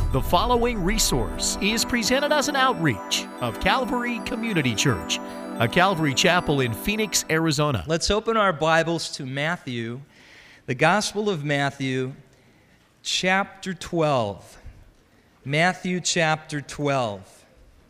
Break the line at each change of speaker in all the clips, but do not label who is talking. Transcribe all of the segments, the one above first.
The following resource is presented as an outreach of Calvary Community Church, a Calvary chapel in Phoenix, Arizona.
Let's open our Bibles to Matthew, the Gospel of Matthew, chapter 12. Matthew chapter 12.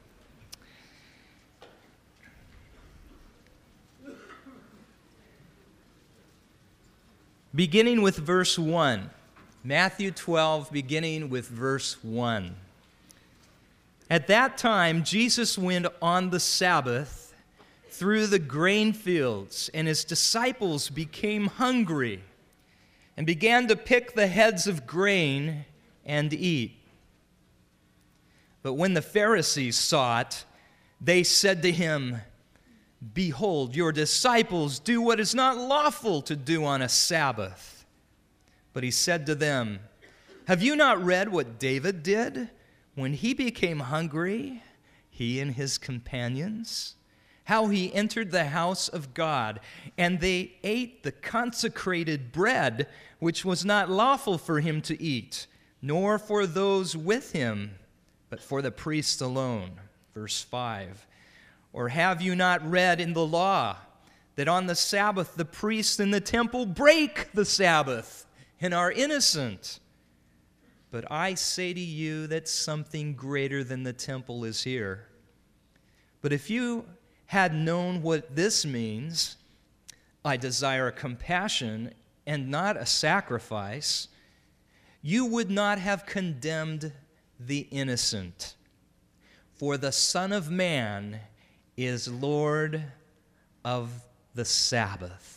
Beginning with verse 1. Matthew 12, beginning with verse 1. At that time, Jesus went on the Sabbath through the grain fields, and his disciples became hungry and began to pick the heads of grain and eat. But when the Pharisees saw it, they said to him, "Behold, your disciples do what is not lawful to do on a Sabbath." But he said to them, "Have you not read what David did when he became hungry, he and his companions? How he entered the house of God, and they ate the consecrated bread, which was not lawful for him to eat, nor for those with him, but for the priests alone." Verse 5. "Or have you not read in the law that on the Sabbath the priests in the temple break the Sabbath and are innocent? But I say to you that something greater than the temple is here. But if you had known what this means, 'I desire compassion and not a sacrifice,' you would not have condemned the innocent. For the Son of Man is Lord of the Sabbath."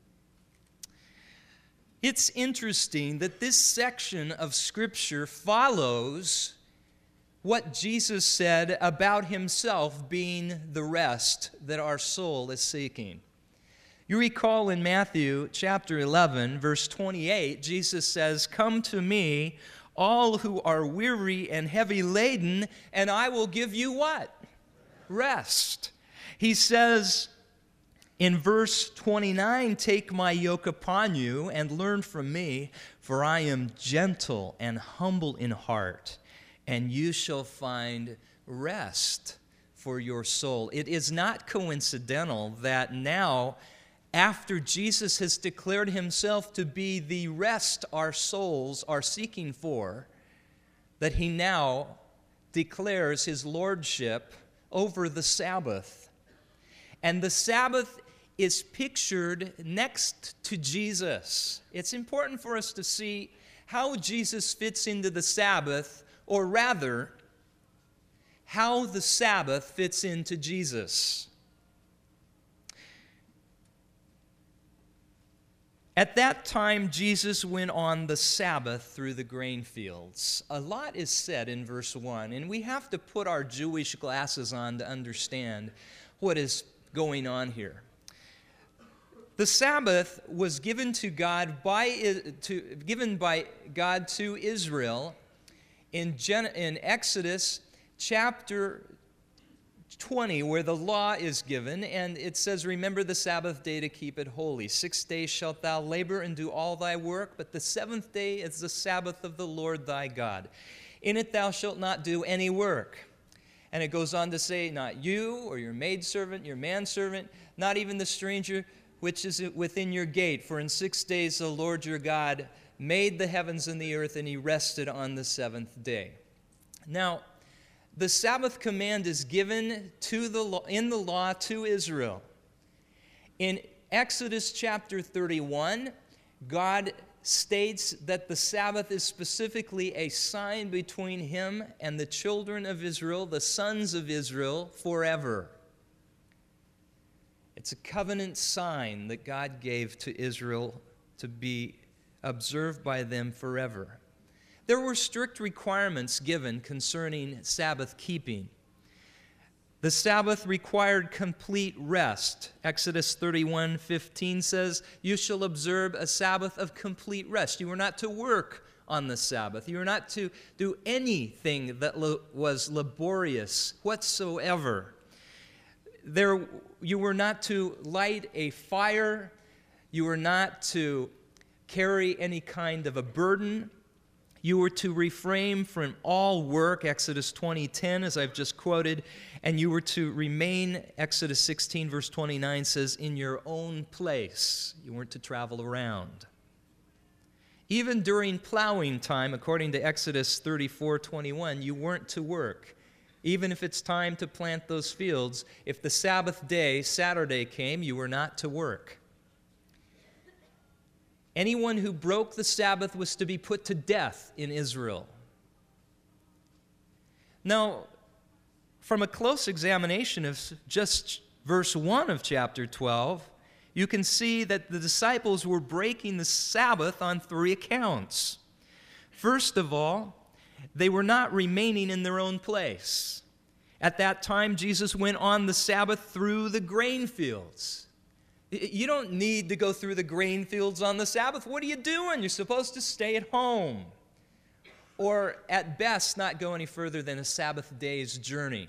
It's interesting that this section of Scripture follows what Jesus said about himself being the rest that our soul is seeking. You recall in Matthew chapter 11, verse 28, Jesus says, "Come to me, all who are weary and heavy laden, and I will give you" what? Rest. He says in verse 29, "Take my yoke upon you and learn from me, for I am gentle and humble in heart, and you shall find rest for your soul." It is not coincidental that now, after Jesus has declared himself to be the rest our souls are seeking for, that he now declares his lordship over the Sabbath. And the Sabbath is pictured next to Jesus. It's important for us to see how Jesus fits into the Sabbath, or rather, how the Sabbath fits into Jesus. At that time, Jesus went on the Sabbath through the grain fields. A lot is said in verse 1, and we have to put our Jewish glasses on to understand what is going on here. The Sabbath was given by God to Israel in Exodus chapter 20, where the law is given, and it says, "Remember the Sabbath day to keep it holy. 6 days shalt thou labor and do all thy work, but the seventh day is the Sabbath of the Lord thy God. In it thou shalt not do any work." And it goes on to say, "Not you or your maidservant, your manservant, not even the stranger which is within your gate. For in 6 days the Lord your God made the heavens and the earth, and he rested on the seventh day." Now, the Sabbath command is given in the law to Israel. In Exodus chapter 31, God states that the Sabbath is specifically a sign between him and the children of Israel, the sons of Israel, forever. It's a covenant sign that God gave to Israel to be observed by them forever. There were strict requirements given concerning Sabbath keeping. The Sabbath required complete rest. Exodus 31:15 says, "You shall observe a Sabbath of complete rest." You were not to work on the Sabbath. You were not to do anything that was laborious whatsoever. You were not to light a fire. You were not to carry any kind of a burden. You were to refrain from all work, Exodus 20:10, as I've just quoted, and you were to remain, Exodus 16, verse 29 says, in your own place. You weren't to travel around. Even during plowing time, according to Exodus 34:21, you weren't to work. Even if it's time to plant those fields, if the Sabbath day, Saturday, came, you were not to work. Anyone who broke the Sabbath was to be put to death in Israel. Now, from a close examination of just verse 1 of chapter 12, you can see that the disciples were breaking the Sabbath on 3 accounts. First of all, they were not remaining in their own place. At that time, Jesus went on the Sabbath through the grain fields. You don't need to go through the grain fields on the Sabbath. What are you doing? You're supposed to stay at home. Or at best, not go any further than a Sabbath day's journey.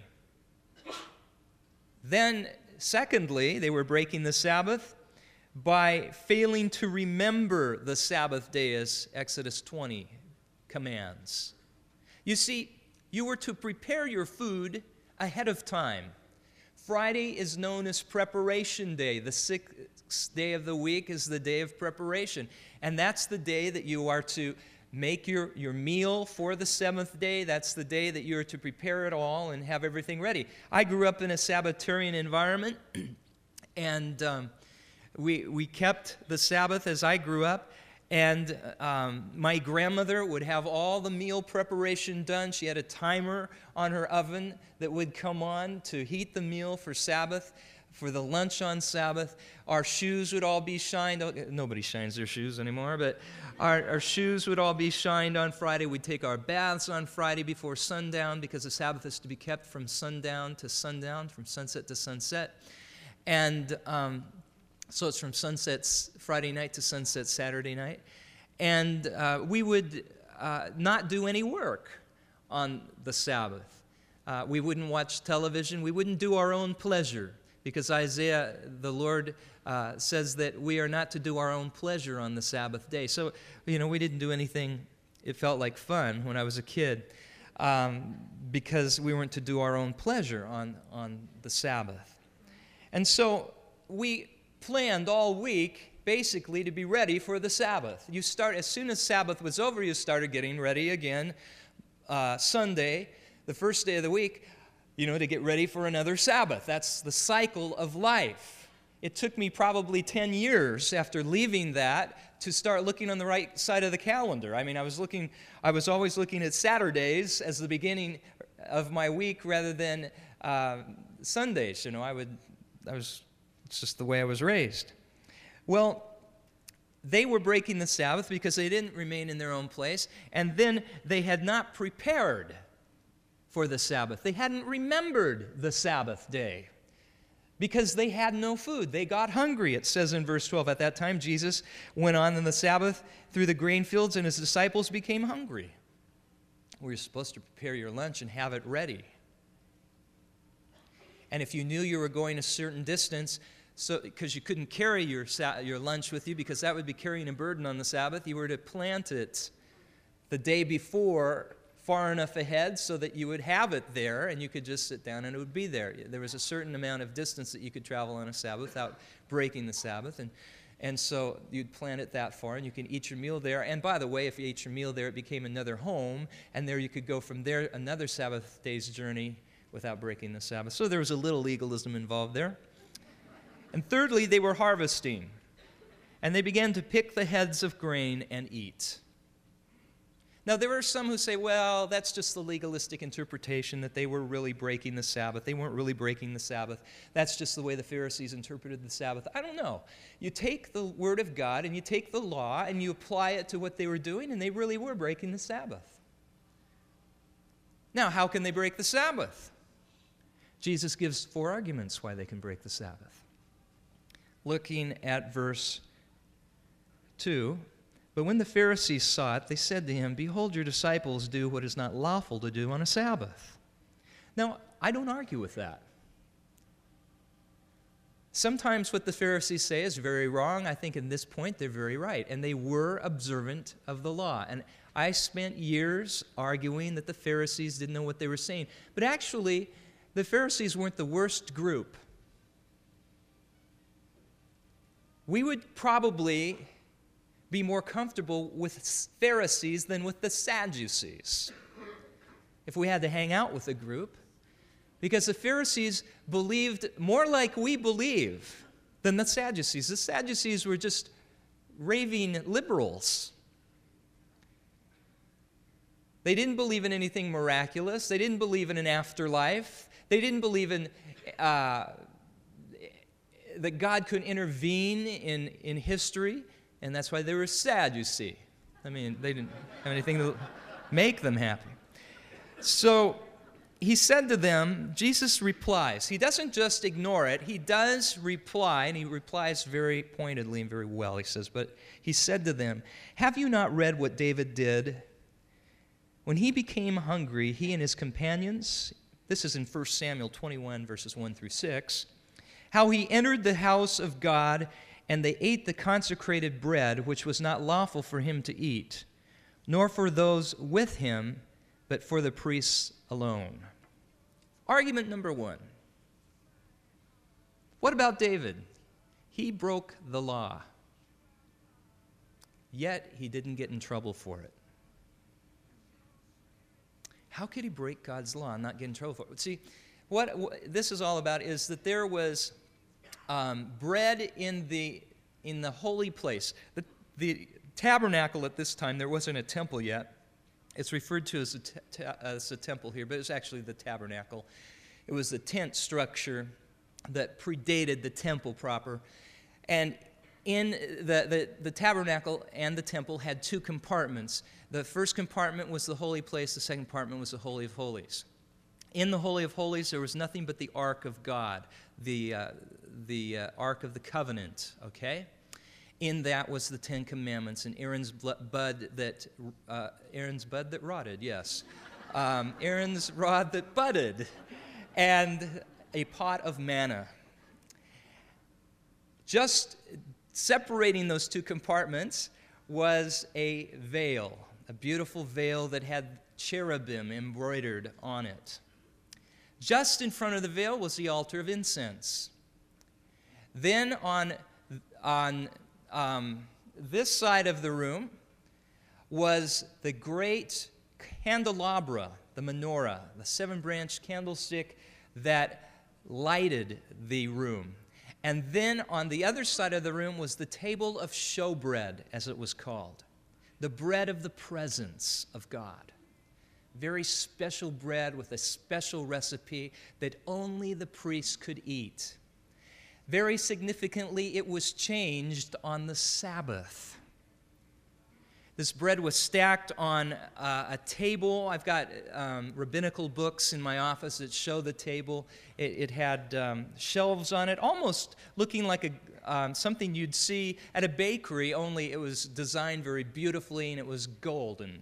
Then, secondly, they were breaking the Sabbath by failing to remember the Sabbath day as Exodus 20 commands. You see, you were to prepare your food ahead of time. Friday is known as preparation day. The 6th day of the week is the day of preparation. And that's the day that you are to make your meal for the 7th day. That's the day that you're to prepare it all and have everything ready. I grew up in a Sabbatarian environment, and we kept the Sabbath as I grew up. And my grandmother would have all the meal preparation done. She had a timer on her oven that would come on to heat the meal for Sabbath, for the lunch on Sabbath. Our shoes would all be shined. Nobody shines their shoes anymore, but our shoes would all be shined on Friday. We'd take our baths on Friday before sundown, because the Sabbath is to be kept from sundown to sundown, from sunset to sunset. And so it's from sunset Friday night to sunset Saturday night. And we would not do any work on the Sabbath. We wouldn't watch television. We wouldn't do our own pleasure, because Isaiah, the Lord, says that we are not to do our own pleasure on the Sabbath day. So, we didn't do anything. It felt like fun when I was a kid, because we weren't to do our own pleasure on the Sabbath. And so we planned all week basically to be ready for the Sabbath. As soon as Sabbath was over, you started getting ready again. Sunday, the first day of the week, to get ready for another Sabbath. That's the cycle of life. It took me probably 10 years after leaving that to start looking on the right side of the calendar. I mean, I was always looking at Saturdays as the beginning of my week rather than Sundays. It's just the way I was raised. Well, they were breaking the Sabbath because they didn't remain in their own place, and then they had not prepared for the Sabbath. They hadn't remembered the Sabbath day because they had no food. They got hungry. It says in verse 12, at that time Jesus went on in the Sabbath through the grain fields, and his disciples became hungry. Well, you're supposed to prepare your lunch and have it ready. And if you knew you were going a certain distance, because you couldn't carry your lunch with you, because that would be carrying a burden on the Sabbath, you were to plant it the day before far enough ahead so that you would have it there and you could just sit down and it would be there. There was a certain amount of distance that you could travel on a Sabbath without breaking the Sabbath, and so you'd plant it that far and you can eat your meal there. And by the way, if you ate your meal there, it became another home, and there you could go from there another Sabbath day's journey without breaking the Sabbath. So there was a little legalism involved there. And thirdly, they were harvesting, and they began to pick the heads of grain and eat. Now, there are some who say, well, that's just the legalistic interpretation, that they were really breaking the Sabbath. They weren't really breaking the Sabbath. That's just the way the Pharisees interpreted the Sabbath. I don't know. You take the Word of God and you take the law and you apply it to what they were doing, and they really were breaking the Sabbath. Now, how can they break the Sabbath? Jesus gives 4 arguments why they can break the Sabbath. Looking at verse 2, but when the Pharisees saw it, they said to him, behold, your disciples do what is not lawful to do on a Sabbath. Now, I don't argue with that. Sometimes what the Pharisees say is very wrong. I think in this point they're very right, and they were observant of the law. And I spent years arguing that the Pharisees didn't know what they were saying. But actually, the Pharisees weren't the worst group. We would probably be more comfortable with Pharisees than with the Sadducees if we had to hang out with a group, because the Pharisees believed more like we believe than the Sadducees. The Sadducees were just raving liberals. They didn't believe in anything miraculous. They didn't believe in an afterlife. They didn't believe in that God could intervene in history, and that's why they were sad, you see. I mean, they didn't have anything to make them happy. So he said to them, Jesus replies. He doesn't just ignore it. He does reply, and he replies very pointedly and very well. He says, but he said to them, have you not read what David did? When he became hungry, he and his companions, this is in 1 Samuel 21, verses 1 through 6, how he entered the house of God, and they ate the consecrated bread, which was not lawful for him to eat, nor for those with him, but for the priests alone. Argument number one. What about David? He broke the law, yet he didn't get in trouble for it. How could he break God's law and not get in trouble for it? See, what this is all about is that there was bread in the holy place. The tabernacle at this time, there wasn't a temple yet. It's referred to as a temple here, but it's actually the tabernacle. It was the tent structure that predated the temple proper. And in the tabernacle and the temple had two compartments. The first compartment was the holy place. The second compartment was the Holy of Holies. In the Holy of Holies, there was nothing but the Ark of God, the Ark of the Covenant, okay? In that was the Ten Commandments and Aaron's bud that rotted, yes. Aaron's rod that budded, and a pot of manna. Just separating those two compartments was a veil, a beautiful veil that had cherubim embroidered on it. Just in front of the veil was the altar of incense. Then on this side of the room was the great candelabra, the menorah, the seven-branch candlestick that lighted the room. And then on the other side of the room was the table of showbread, as it was called, the bread of the presence of God. Very special bread with a special recipe that only the priest could eat. Very significantly, it was changed on the Sabbath. This bread was stacked on a table. I've got rabbinical books in my office that show the table. It had shelves on it, almost looking like something you'd see at a bakery, only it was designed very beautifully and it was golden.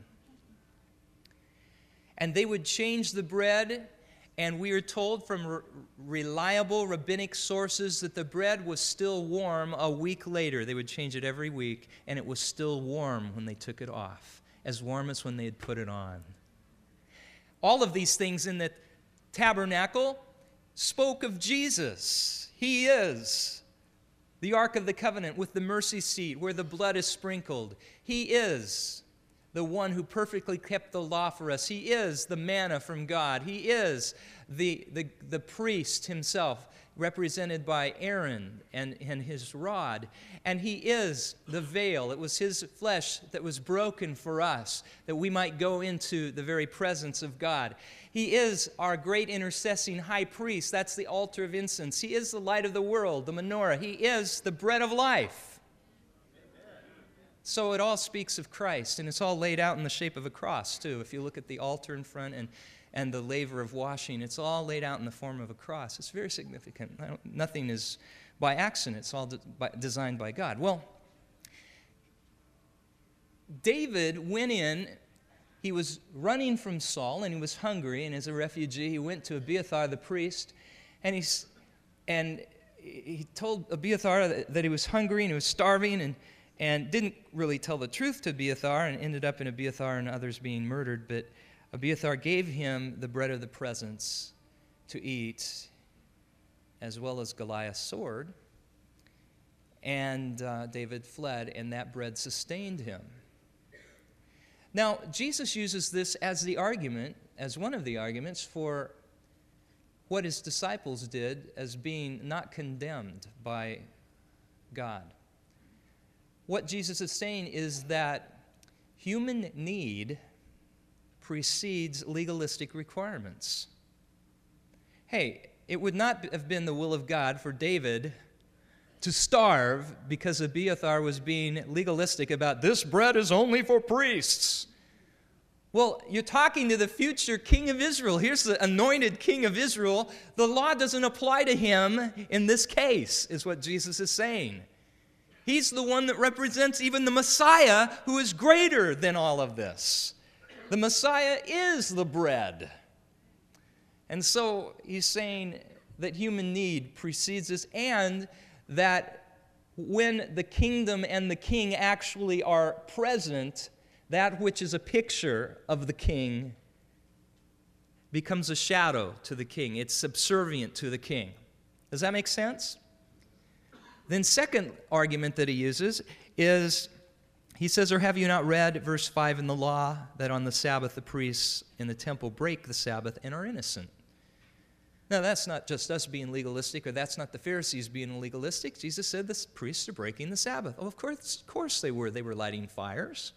And they would change the bread, and we are told from reliable rabbinic sources that the bread was still warm a week later. They would change it every week, and it was still warm when they took it off, as warm as when they had put it on. All of these things in the tabernacle spoke of Jesus. He is the Ark of the Covenant with the mercy seat where the blood is sprinkled. He is the one who perfectly kept the law for us. He is the manna from God. He is the priest himself, represented by Aaron and his rod. And he is the veil. It was his flesh that was broken for us, that we might go into the very presence of God. He is our great intercessing high priest. That's the altar of incense. He is the light of the world, the menorah. He is the bread of life. So it all speaks of Christ, and it's all laid out in the shape of a cross, too. If you look at the altar in front and the laver of washing, it's all laid out in the form of a cross. It's very significant. Nothing is by accident. It's all designed by God. Well, David went in. He was running from Saul, and he was hungry, and as a refugee, he went to Abiathar the priest, and he told Abiathar that he was hungry and he was starving, and didn't really tell the truth to Abiathar and ended up in Abiathar and others being murdered. But Abiathar gave him the bread of the presence to eat, as well as Goliath's sword. And David fled, and that bread sustained him. Now, Jesus uses this as the argument, as one of the arguments for what his disciples did as being not condemned by God. What Jesus is saying is that human need precedes legalistic requirements. Hey, it would not have been the will of God for David to starve because Abiathar was being legalistic about this bread is only for priests. Well, you're talking to the future king of Israel. Here's the anointed king of Israel. The law doesn't apply to him in this case, is what Jesus is saying. He's the one that represents even the Messiah, who is greater than all of this. The Messiah is the bread. And so he's saying that human need precedes this, and that when the kingdom and the king actually are present, that which is a picture of the king becomes a shadow to the king. It's subservient to the king. Does that make sense? Then second argument that he uses is, he says, or have you not read, verse 5 in the law, that on the Sabbath the priests in the temple break the Sabbath and are innocent? Now, that's not just us being legalistic, or that's not the Pharisees being legalistic. Jesus said the priests are breaking the Sabbath. Oh, of course they were. They were lighting fires.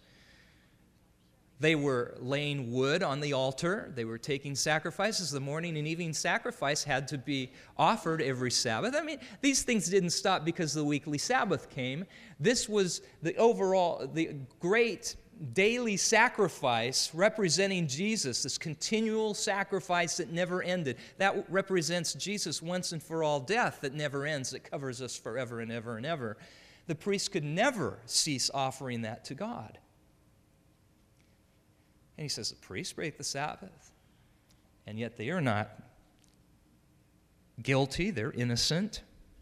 They were laying wood on the altar. They were taking sacrifices. The morning and evening sacrifice had to be offered every Sabbath. I mean, these things didn't stop because the weekly Sabbath came. This was the great daily sacrifice representing Jesus, this continual sacrifice that never ended. That represents Jesus' once and for all death that never ends, that covers us forever and ever and ever. The priest could never cease offering that to God. And he says, the priests break the Sabbath, and yet they are not guilty, they're innocent.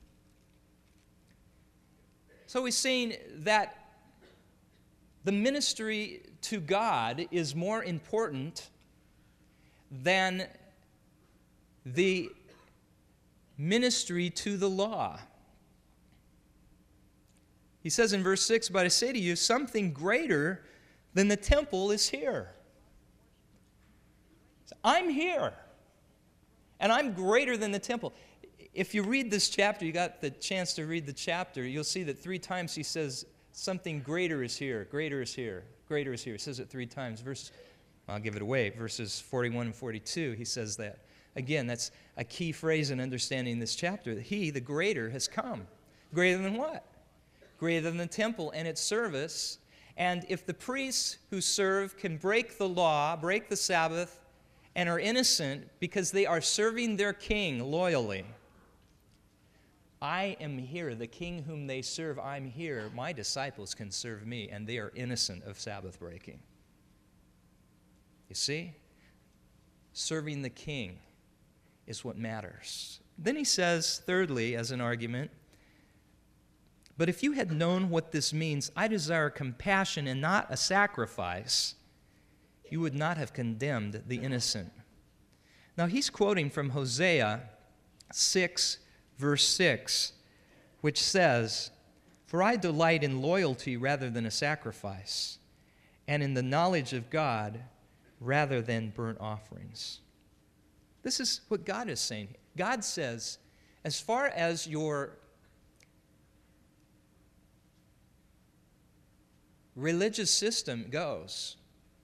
So he's saying that the ministry to God is more important than the ministry to the law. He says in verse 6, but I say to you, something greater than the temple is here. I'm here, and I'm greater than the temple. If you read this chapter, you got the chance to read the chapter, you'll see that 3 times he says, something greater is here, greater is here, greater is here. He says it 3 times. I'll give it away. Verses 41 and 42, he says that. Again, that's a key phrase in understanding this chapter. He, the greater, has come. Greater than what? Greater than the temple and its service. And if the priests who serve can break the law, break the Sabbath, and are innocent because they are serving their king loyally, I am here, the king whom they serve, I'm here. My disciples can serve me, and they are innocent of Sabbath breaking. You see? Serving the king is what matters. Then he says, thirdly, as an argument, but if you had known what this means, I desire compassion and not a sacrifice, you would not have condemned the innocent. Now he's quoting from Hosea 6, verse 6, which says, for I delight in loyalty rather than a sacrifice, and in the knowledge of God rather than burnt offerings. This is what God is saying. God says, as far as your religious system goes,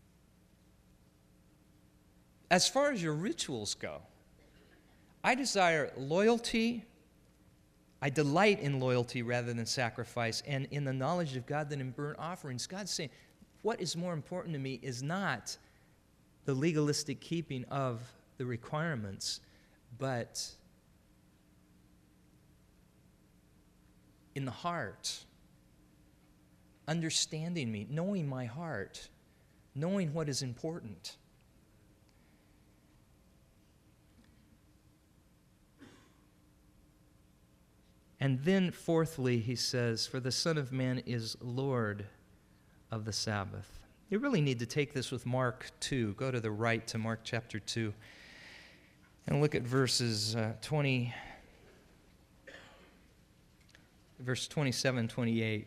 as far as your rituals go, I desire loyalty. I delight in loyalty rather than sacrifice, and in the knowledge of God than in burnt offerings. God's saying, what is more important to me is not the legalistic keeping of the requirements, but in the heart, understanding me, knowing my heart, knowing what is important. And then fourthly, he says, for the Son of Man is Lord of the Sabbath. You really need to take this with Mark 2. Go to the right to Mark chapter 2 and look at verse 27, 28.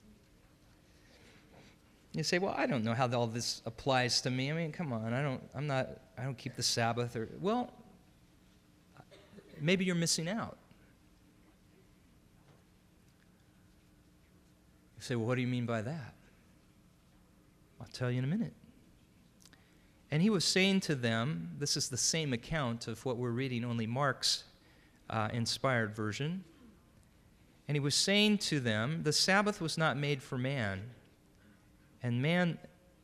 You say, well, I don't know how all this applies to me. I mean, come on, I don't keep the Sabbath. Well, maybe you're missing out. You say, well, what do you mean by that? I'll tell you in a minute. And he was saying to them, this is the same account of what we're reading, only Mark's inspired version. And he was saying to them, the Sabbath was not made for man, the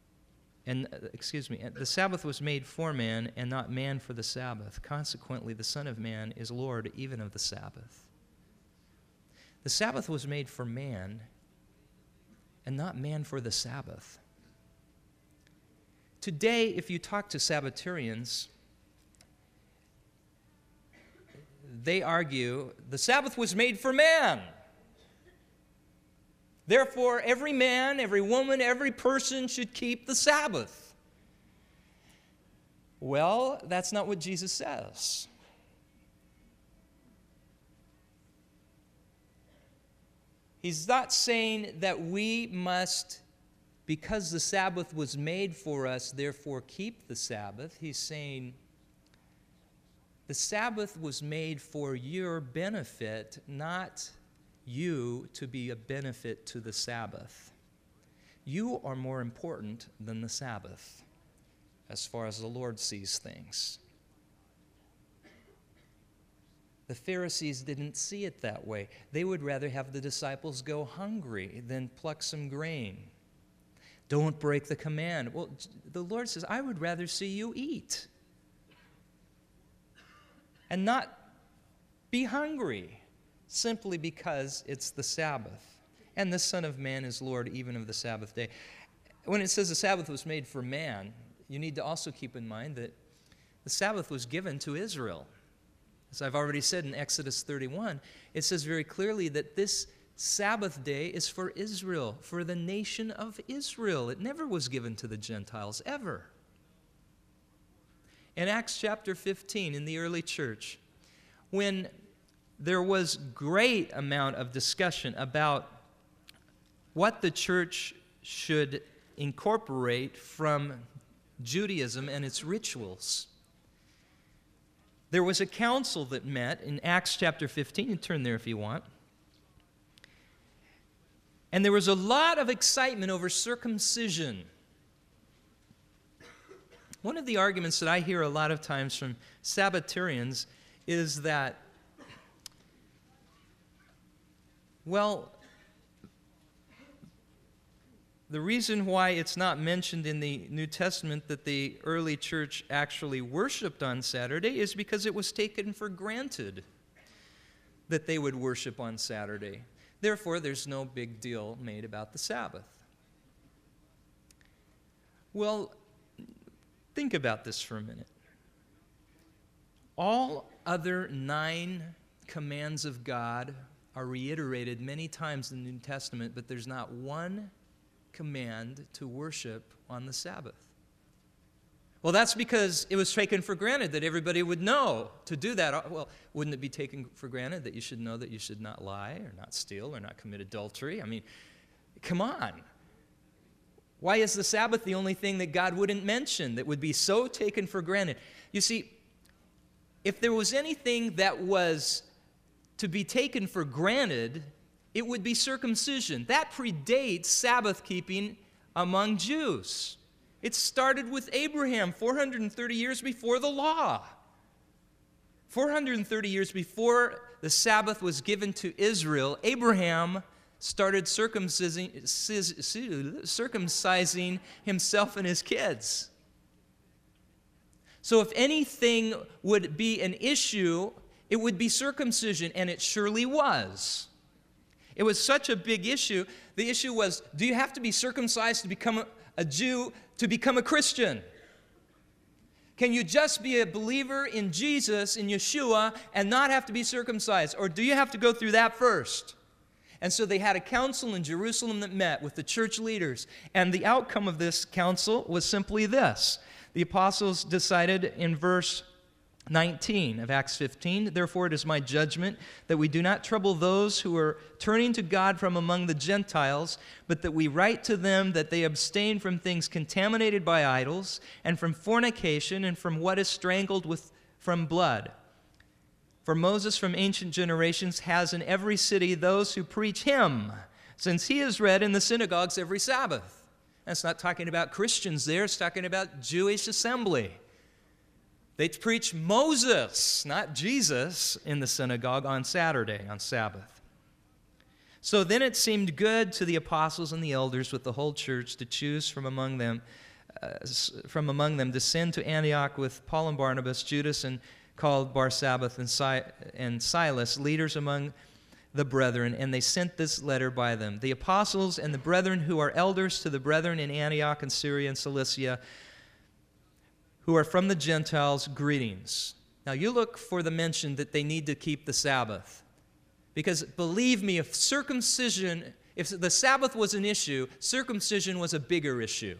Sabbath was made for man, and not man for the Sabbath. Consequently, the Son of Man is Lord even of the Sabbath. The Sabbath was made for man, and not man for the Sabbath. Today, if you talk to Sabbatarians, they argue the Sabbath was made for man. Therefore, every man, every woman, every person should keep the Sabbath. Well, that's not what Jesus says. He's not saying that we must, because the Sabbath was made for us, therefore keep the Sabbath. He's saying the Sabbath was made for your benefit, not you to be a benefit to the Sabbath. You are more important than the Sabbath as far as the Lord sees things. The Pharisees didn't see it that way. They would rather have the disciples go hungry than pluck some grain. Don't break the command. Well, the Lord says, I would rather see you eat and not be hungry simply because it's the Sabbath. And the Son of Man is Lord even of the Sabbath day. When it says the Sabbath was made for man, you need to also keep in mind that the Sabbath was given to Israel. As I've already said in Exodus 31, it says very clearly that this Sabbath day is for Israel, for the nation of Israel. It never was given to the Gentiles, ever. In Acts chapter 15, in the early church, when there was great amount of discussion about what the church should incorporate from Judaism and its rituals, there was a council that met in Acts chapter 15. You turn there if you want. And there was a lot of excitement over circumcision. One of the arguments that I hear a lot of times from Sabbatarians is that, well, the reason why it's not mentioned in the New Testament that the early church actually worshiped on Saturday is because it was taken for granted that they would worship on Saturday. Therefore, there's no big deal made about the Sabbath. Well, think about this for a minute. All other 9 commands of God are reiterated many times in the New Testament, but there's not one command to worship on the Sabbath. Well, that's because it was taken for granted that everybody would know to do that. Well, wouldn't it be taken for granted that you should know that you should not lie or not steal or not commit adultery? I mean, come on. Why is the Sabbath the only thing that God wouldn't mention that would be so taken for granted? You see, if there was anything that was to be taken for granted, it would be circumcision. That predates Sabbath keeping among Jews. It started with Abraham 430 years before the law. 430 years before the Sabbath was given to Israel, Abraham started circumcising himself and his kids. So if anything would be an issue, it would be circumcision, and it surely was. It was such a big issue. The issue was, do you have to be circumcised to become a Jew to become a Christian? Can you just be a believer in Jesus, in Yeshua, and not have to be circumcised? Or do you have to go through that first? And so they had a council in Jerusalem that met with the church leaders. And the outcome of this council was simply this. The apostles decided in verse 19 of Acts 15, "Therefore it is my judgment that we do not trouble those who are turning to God from among the Gentiles, but that we write to them that they abstain from things contaminated by idols, and from fornication, and from what is strangled from blood. For Moses from ancient generations has in every city those who preach him, since he is read in the synagogues every Sabbath." That's not talking about Christians there, it's talking about Jewish assembly. They preach Moses, not Jesus, in the synagogue on Saturday, on Sabbath. So then it seemed good to the apostles and the elders with the whole church to choose from among them to send to Antioch with Paul and Barnabas, Judas and called Barsabbath and Silas, leaders among the brethren, and they sent this letter by them. "The apostles and the brethren who are elders to the brethren in Antioch and Syria and Cilicia, who are from the Gentiles, greetings." Now you look for the mention that they need to keep the Sabbath. Because believe me, if the Sabbath was an issue, circumcision was a bigger issue.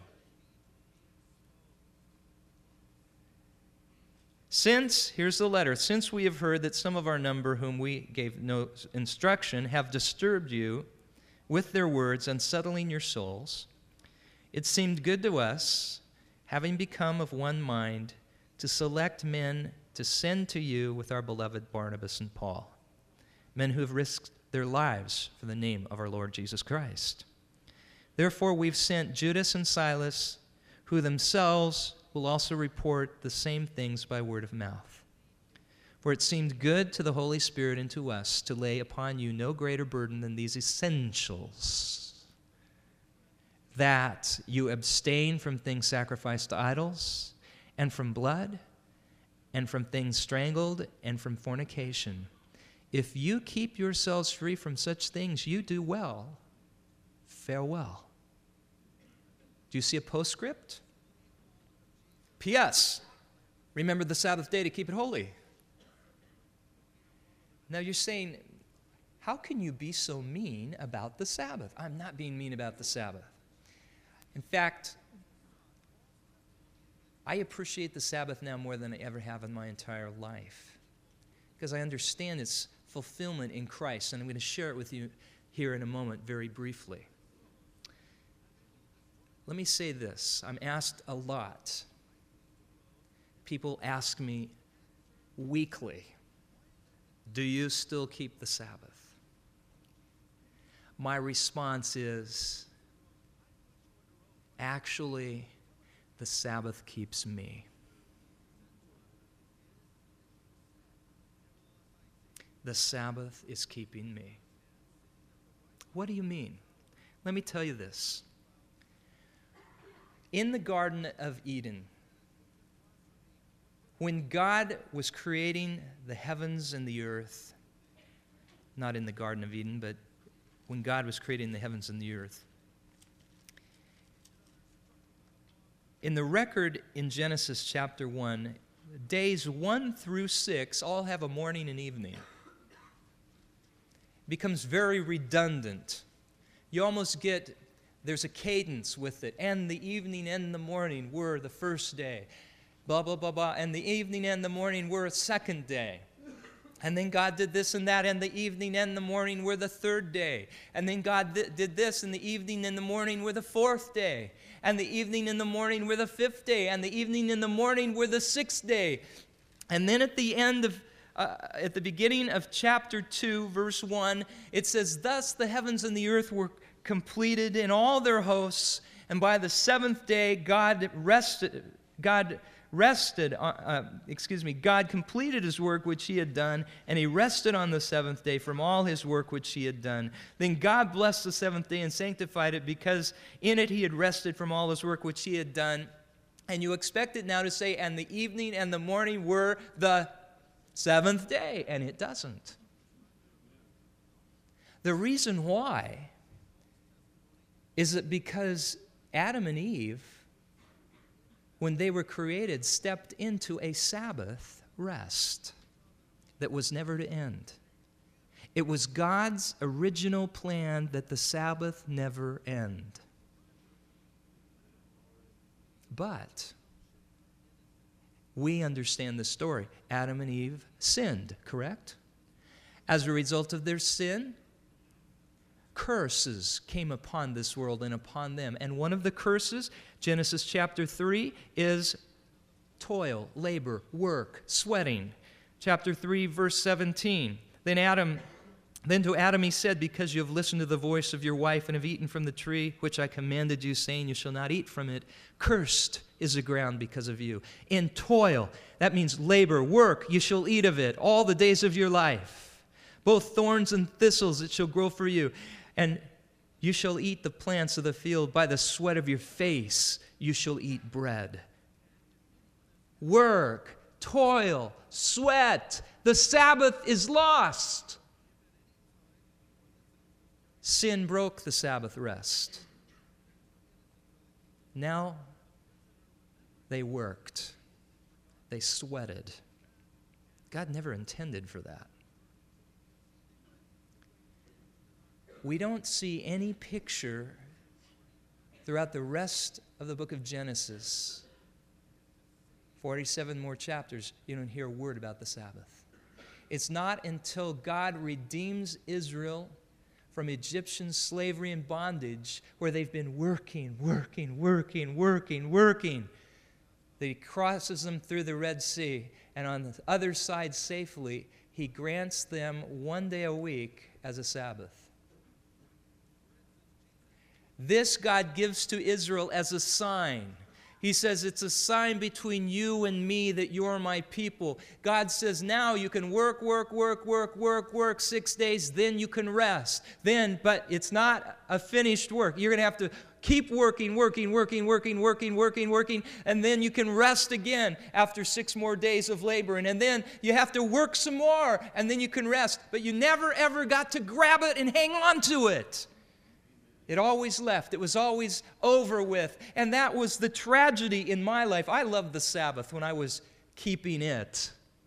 Here's the letter, "Since we have heard that some of our number whom we gave no instruction have disturbed you with their words, unsettling your souls, it seemed good to us, having become of one mind, to select men to send to you with our beloved Barnabas and Paul, men who have risked their lives for the name of our Lord Jesus Christ. Therefore we've sent Judas and Silas, who themselves will also report the same things by word of mouth. For it seemed good to the Holy Spirit and to us to lay upon you no greater burden than these essentials, that you abstain from things sacrificed to idols, and from blood, and from things strangled, and from fornication. If you keep yourselves free from such things, you do well. Farewell." Do you see a postscript? P.S. Remember the Sabbath day to keep it holy. Now you're saying, how can you be so mean about the Sabbath? I'm not being mean about the Sabbath. In fact, I appreciate the Sabbath now more than I ever have in my entire life, because I understand its fulfillment in Christ, and I'm going to share it with you here in a moment very briefly. Let me say this. I'm asked a lot. People ask me weekly, "Do you still keep the Sabbath?" My response is, actually, the Sabbath keeps me. The Sabbath is keeping me. What do you mean? Let me tell you this. In the Garden of Eden, when God was creating the heavens and the earth, not in the Garden of Eden, but when God was creating the heavens and the earth, in the record in Genesis chapter 1, days 1 through 6 all have a morning and evening. It becomes very redundant. You almost get, there's a cadence with it. And the evening and the morning were the first day. Blah, blah, blah, blah. And the evening and the morning were a second day. And then God did this and that, and the evening and the morning were the third day. And then God did this, and the evening and the morning were the fourth day. And the evening and the morning were the fifth day. And the evening and the morning were the sixth day. And then at the beginning of chapter 2, verse 1, it says, "Thus the heavens and the earth were completed in all their hosts, and by the seventh day God completed his work which he had done, and he rested on the seventh day from all his work which he had done. Then God blessed the seventh day and sanctified it, because in it he had rested from all his work which he had done." And you expect it now to say, "And the evening and the morning were the seventh day," and it doesn't. The reason why is that because Adam and Eve, when they were created, stepped into a Sabbath rest that was never to end. It was God's original plan that the Sabbath never end. But we understand the story. Adam and Eve sinned, correct? As a result of their sin, curses came upon this world and upon them. And one of the curses, Genesis chapter 3, is toil, labor, work, sweating. Chapter 3, verse 17. Then to Adam he said, because you have listened to the voice of your wife and have eaten from the tree which I commanded you, saying you shall not eat from it, cursed is the ground because of you. In toil, that means labor, work, you shall eat of it all the days of your life. Both thorns and thistles it shall grow for you. And you shall eat the plants of the field. By the sweat of your face you shall eat bread. Work, toil, sweat. The Sabbath is lost. Sin broke the Sabbath rest. Now they worked. They sweated. God never intended for that. We don't see any picture throughout the rest of the book of Genesis. 47 more chapters, you don't hear a word about the Sabbath. It's not until God redeems Israel from Egyptian slavery and bondage, where they've been working, that he crosses them through the Red Sea, and on the other side safely, he grants them one day a week as a Sabbath. This God gives to Israel as a sign. He says, it's a sign between you and me that you're my people. God says, now you can work 6 days, then you can rest. But it's not a finished work. You're going to have to keep working, and then you can rest again after 6 more days of labor. And then you have to work some more, and then you can rest. But you never, ever got to grab it and hang on to it. It always left. It was always over with. And that was the tragedy in my life. I loved the Sabbath when I was keeping it.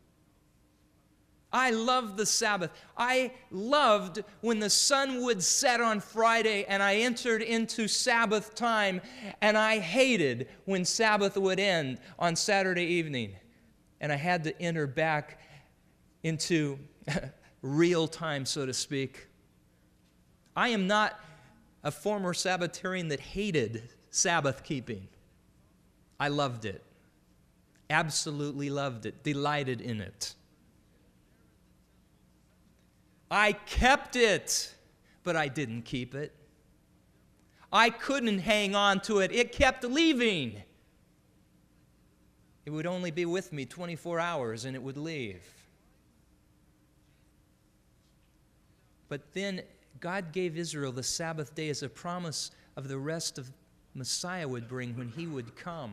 I loved the Sabbath. I loved when the sun would set on Friday and I entered into Sabbath time, and I hated when Sabbath would end on Saturday evening and I had to enter back into real time, so to speak. I am not a former Sabbatarian that hated Sabbath keeping. I loved it. Absolutely loved it. Delighted in it. I kept it, but I didn't keep it. I couldn't hang on to it. It kept leaving. It would only be with me 24 hours and it would leave. But then God gave Israel the Sabbath day as a promise of the rest of Messiah would bring when he would come.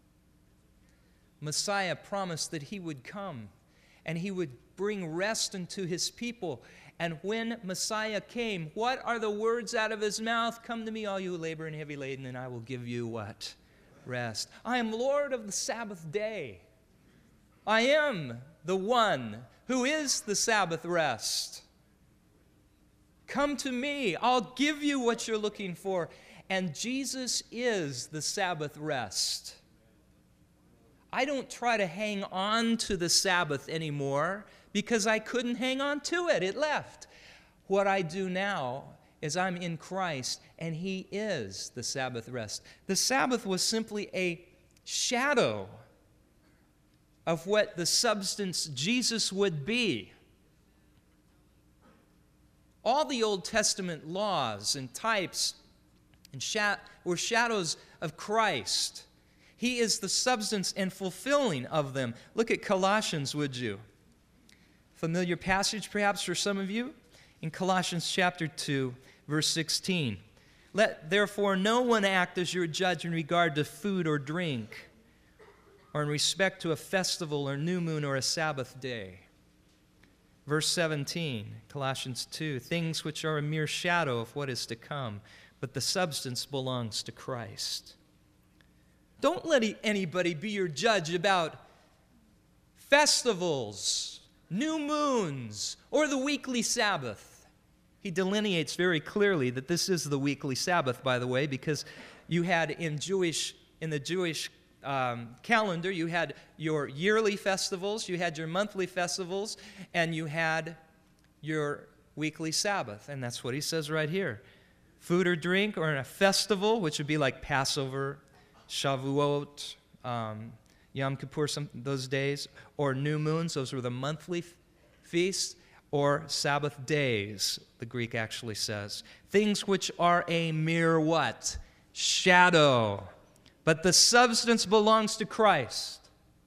Messiah promised that he would come and he would bring rest unto his people. And when Messiah came, what are the words out of his mouth? Come to me, all you who labor and heavy laden, and I will give you what? Rest. I am Lord of the Sabbath day. I am the one who is the Sabbath rest. Come to me. I'll give you what you're looking for. And Jesus is the Sabbath rest. I don't try to hang on to the Sabbath anymore because I couldn't hang on to it. It left. What I do now is I'm in Christ, and he is the Sabbath rest. The Sabbath was simply a shadow of what the substance Jesus would be. All the Old Testament laws and types were shadows of Christ. He is the substance and fulfilling of them. Look at Colossians, would you? Familiar passage perhaps for some of you? In Colossians chapter 2, verse 16. Let therefore no one act as your judge in regard to food or drink, or in respect to a festival or new moon or a Sabbath day. Verse 17, Colossians 2, things which are a mere shadow of what is to come, but the substance belongs to Christ. Don't let anybody be your judge about festivals, new moons, or the weekly Sabbath. He delineates very clearly that this is the weekly Sabbath, by the way, because you had in the Jewish calendar, you had your yearly festivals, you had your monthly festivals, and you had your weekly Sabbath. And that's what he says right here. Food or drink, or in a festival, which would be like Passover, Shavuot, Yom Kippur, those days, or new moons, those were the monthly feasts, or Sabbath days, the Greek actually says. Things which are a mere what? Shadow. But the substance belongs to Christ.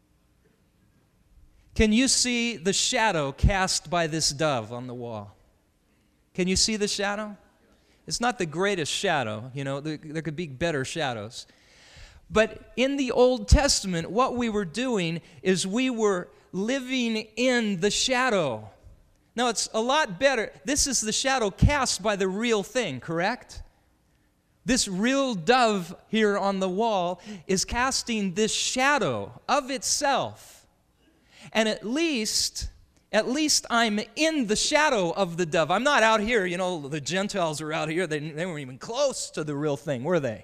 Can you see the shadow cast by this dove on the wall? Can you see the shadow? It's not the greatest shadow, there could be better shadows. But in the Old Testament, what we were doing is we were living in the shadow. Now, it's a lot better. This is the shadow cast by the real thing, correct? This real dove here on the wall is casting this shadow of itself. And at least I'm in the shadow of the dove. I'm not out here, the Gentiles are out here. They weren't even close to the real thing, were they?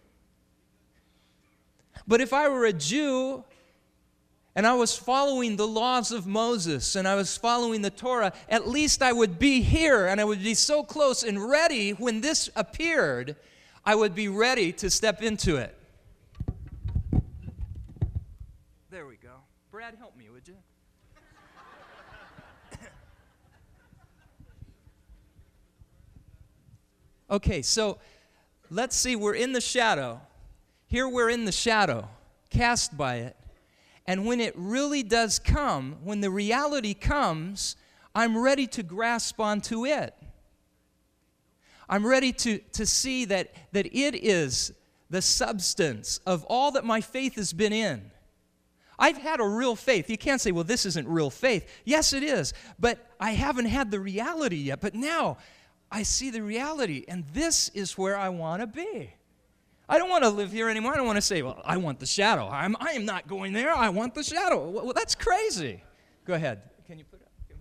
But if I were a Jew and I was following the laws of Moses and I was following the Torah, at least I would be here and I would be so close and ready when this appeared, I would be ready to step into it. There we go. Brad, help me, would you? Okay, so let's see, we're in the shadow. Here we're in the shadow, cast by it. And when it really does come, when the reality comes, I'm ready to grasp onto it. I'm ready to see that it is the substance of all that my faith has been in. I've had a real faith. You can't say, well, this isn't real faith. Yes, it is. But I haven't had the reality yet. But now I see the reality, and this is where I want to be. I don't want to live here anymore. I don't want to say, well, I want the shadow. I am not going there. I want the shadow. Well, that's crazy. Go ahead. Can you put it up?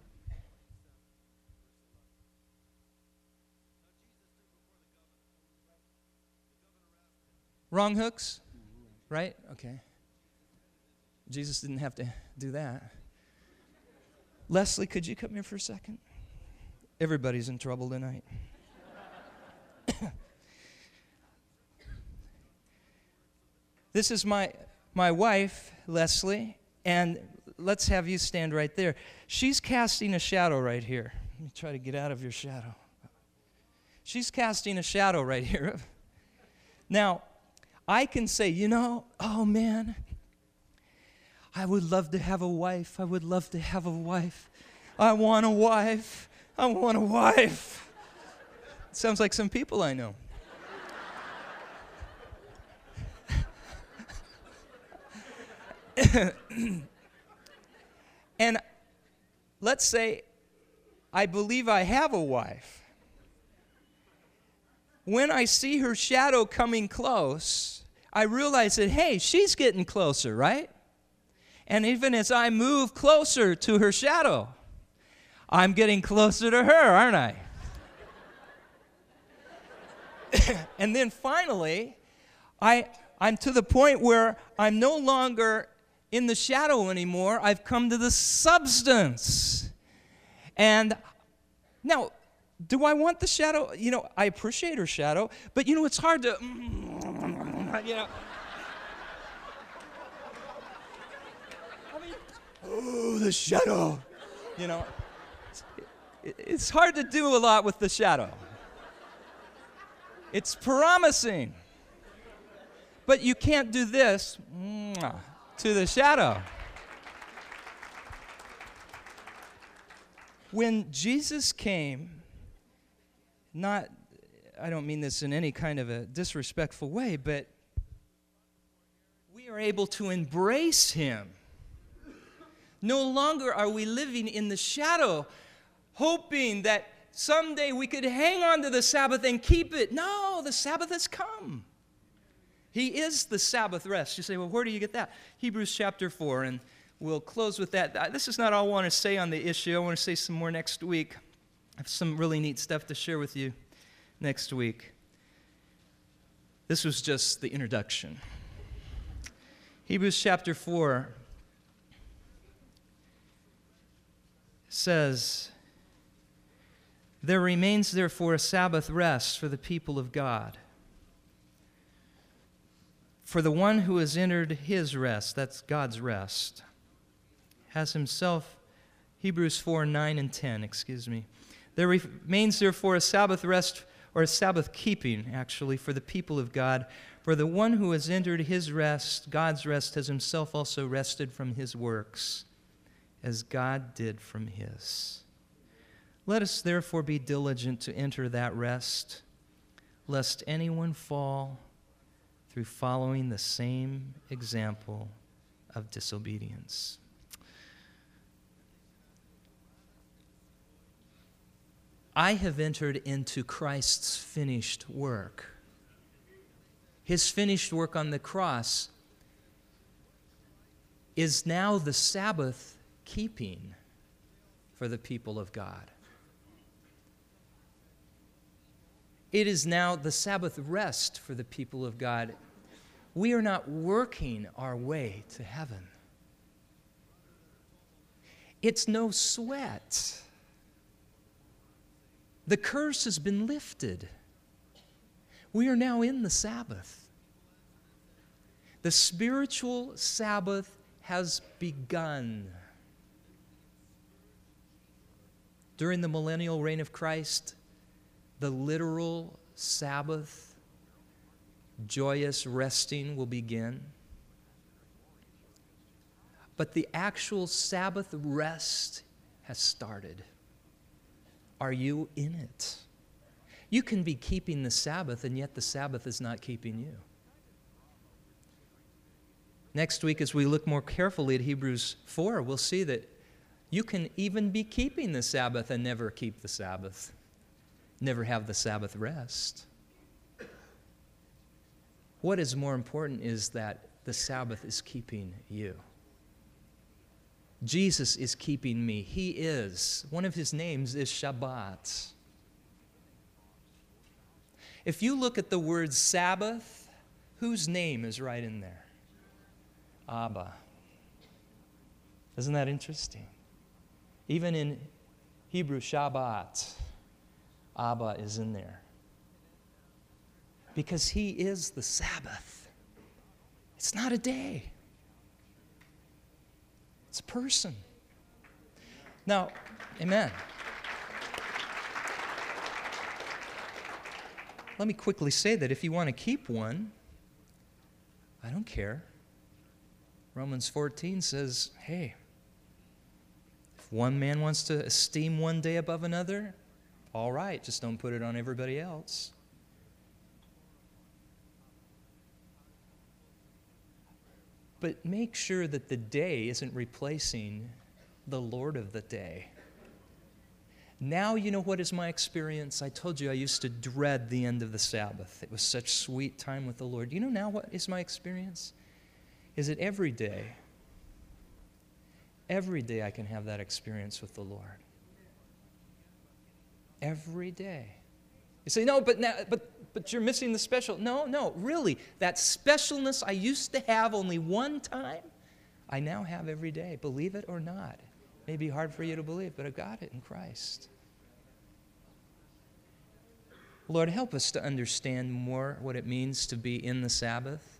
Wrong hooks? Right? Okay. Jesus didn't have to do that. Leslie, could you come here for a second? Everybody's in trouble tonight. This is my wife, Leslie, and let's have you stand right there. She's casting a shadow right here. Let me try to get out of your shadow. She's casting a shadow right here. Now, I can say, oh man, I would love to have a wife. I would love to have a wife. I want a wife. I want a wife. Sounds like some people I know. And let's say I believe I have a wife. When I see her shadow coming close, I realize that, hey, she's getting closer, right? And even as I move closer to her shadow, I'm getting closer to her, aren't I? And then finally, I'm to the point where I'm no longer in the shadow anymore. I've come to the substance. And now, do I want the shadow? I appreciate her shadow, but it's hard to, oh, the shadow. It's hard to do a lot with the shadow. It's promising. But you can't do this to the shadow. When Jesus came, I don't mean this in any kind of a disrespectful way, but we are able to embrace him. No longer are we living in the shadow, hoping that someday we could hang on to the Sabbath and keep it. No, the Sabbath has come. He is the Sabbath rest. You say, well, where do you get that? Hebrews chapter 4, and we'll close with that. This is not all I want to say on the issue. I want to say some more next week. I have some really neat stuff to share with you next week. This was just the introduction. Hebrews chapter 4 says, "There remains therefore a Sabbath rest for the people of God. For the one who has entered his rest," that's God's rest, "has himself," Hebrews 4, 9 and 10, "There remains therefore a Sabbath rest," or a Sabbath keeping, actually, "for the people of God. For the one who has entered his rest, God's rest, has himself also rested from his works, as God did from his. Let us therefore be diligent to enter that rest, lest anyone fall through following the same example of disobedience." I have entered into Christ's finished work. His finished work on the cross is now the Sabbath keeping for the people of God. It is now the Sabbath rest for the people of God. We are not working our way to heaven. It's no sweat. The curse has been lifted. We are now in the Sabbath. The spiritual Sabbath has begun. During the millennial reign of Christ, the literal Sabbath, joyous resting will begin. But the actual Sabbath rest has started. Are you in it? You can be keeping the Sabbath, and yet the Sabbath is not keeping you. Next week, as we look more carefully at Hebrews 4, we'll see that you can even be keeping the Sabbath and never keep the Sabbath, never have the Sabbath rest. What is more important is that the Sabbath is keeping you. Jesus is keeping me. He is. One of his names is Shabbat. If you look at the word Sabbath, whose name is right in there? Abba. Isn't that interesting? Even in Hebrew, Shabbat, Abba is in there. Because he is the Sabbath. It's not a day. It's a person. Now, amen. Let me quickly say that if you want to keep one, I don't care. Romans 14 says, hey, if one man wants to esteem one day above another, all right, just don't put it on everybody else. But make sure that the day isn't replacing the Lord of the day. Now you know what is my experience. I told you I used to dread the end of the Sabbath. It was such sweet time with the Lord. You know now what is my experience? Is that every day I can have that experience with the Lord. Every day. You say, no, but you're missing the special. No, really. That specialness I used to have only one time, I now have every day. Believe it or not. It may be hard for you to believe, but I've got it in Christ. Lord, help us to understand more what it means to be in the Sabbath.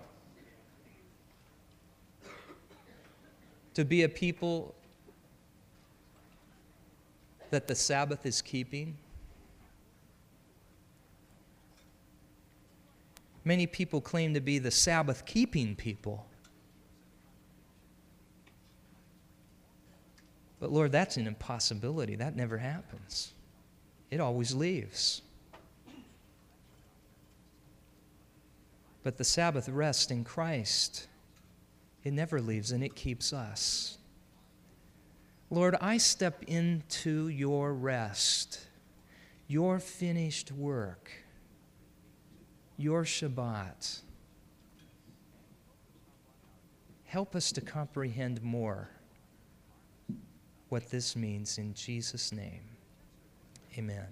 To be a people that the Sabbath is keeping. Many people claim to be the Sabbath-keeping people. But Lord, that's an impossibility. That never happens. It always leaves. But the Sabbath rest in Christ, it never leaves and it keeps us. Lord, I step into your rest, your finished work, your Shabbat. Help us to comprehend more what this means in Jesus' name. Amen.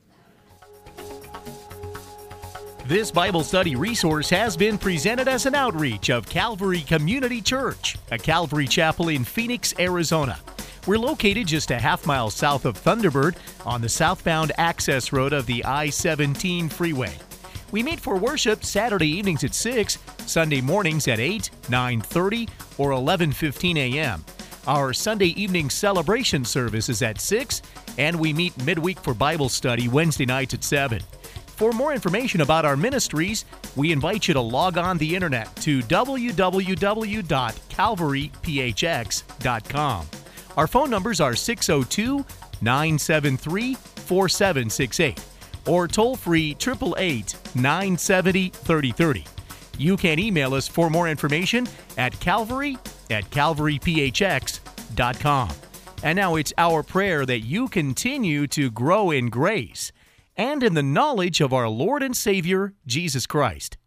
This Bible study resource has been presented as an outreach of Calvary Community Church, a Calvary chapel in Phoenix, Arizona. We're located just a half-mile south of Thunderbird on the southbound access road of the I-17 freeway. We meet for worship Saturday evenings at 6, Sunday mornings at 8, 9:30, or 11:15 a.m. Our Sunday evening celebration service is at 6, and we meet midweek for Bible study Wednesday nights at 7. For more information about our ministries, we invite you to log on the internet to www.calvaryphx.com. Our phone numbers are 602-973-4768 or toll-free 888-970-3030. You can email us for more information at calvary@calvaryphx.com. And now it's our prayer that you continue to grow in grace and in the knowledge of our Lord and Savior, Jesus Christ.